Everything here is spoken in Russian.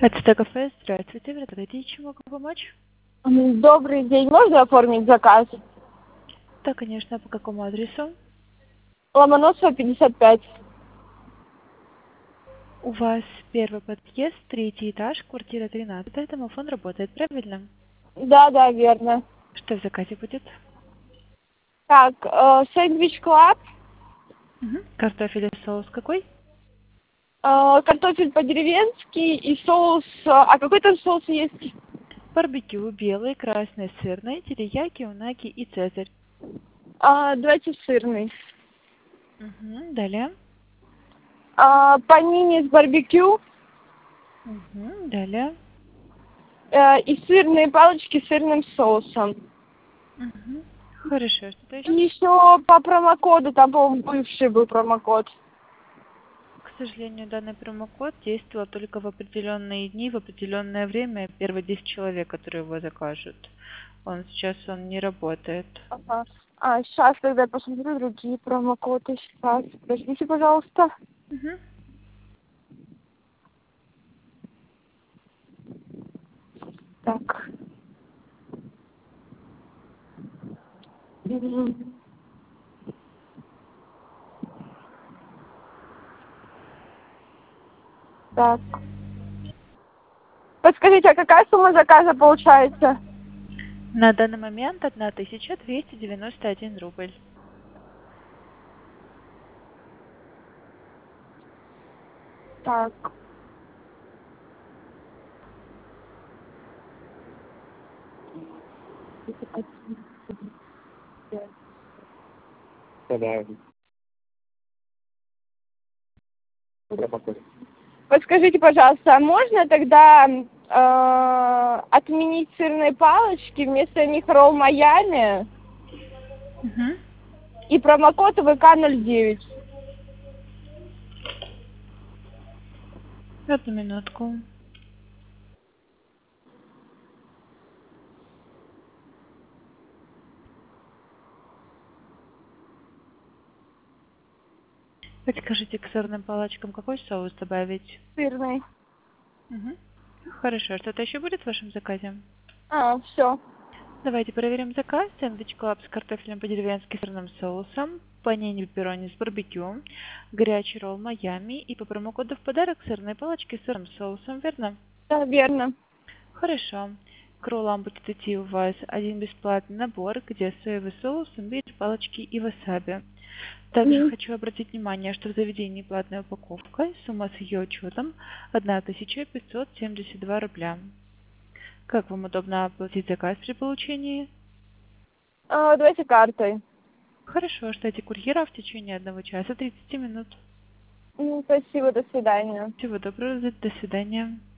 Это кафе. Здравствуйте. Здравствуйте. Чем могу помочь? Добрый день. Можно оформить заказ? Да, конечно. По какому адресу? Ломоносова, 55. У вас первый подъезд, третий этаж, квартира 13. Домофон работает, правильно? Да, верно. Что в заказе будет? Так, сэндвич клаб, Картофель и соус какой? картофель по-деревенски и соус... А какой там соус есть? Барбекю, белый, красный, сырный, терияки, унаги и цезарь. Давайте сырный. Далее. Панини с барбекю Далее. и сырные палочки с сырным соусом. Хорошо. Что-то И еще? еще по промокоду, там, по-моему, бывший был промокод. К сожалению, данный промокод действовал только в определенные дни, в определенное время. Первые 10 человек, которые его закажут. Сейчас он не работает. Ага. Сейчас тогда я посмотрю другие промокоды. Сейчас, подождите, пожалуйста. Мгм. Так. Так. Подскажите, а какая сумма заказа получается? На данный момент 1291 рубль. Так. Подскажите, пожалуйста, а можно тогда отменить сырные палочки, вместо них ролл Майами Мгм. и промокод ВК09? Одну минутку. Подскажите, к сырным палочкам какой соус добавить? Сырный. Мгм. Хорошо. Что-то еще будет в вашем заказе? Все. Давайте проверим заказ. Сэндвич клаб с картофелем по-деревенски сырным соусом, панини пепперони с барбекю, горячий ролл Майами и по промокоду в подарок сырные палочки с сырным соусом, верно? Да, верно. Хорошо. К роллам будет идти у вас один бесплатный набор, где соевый соус, имбирь, палочки и васаби. Также Мгм. хочу обратить внимание, что в заведении платная упаковка, сумма с ее учетом 1572 рубля. Как вам удобно оплатить заказ при получении? Давайте картой. Хорошо, ждите курьера в течение 1 часа 30 минут. Спасибо, до свидания. Всего доброго, до свидания.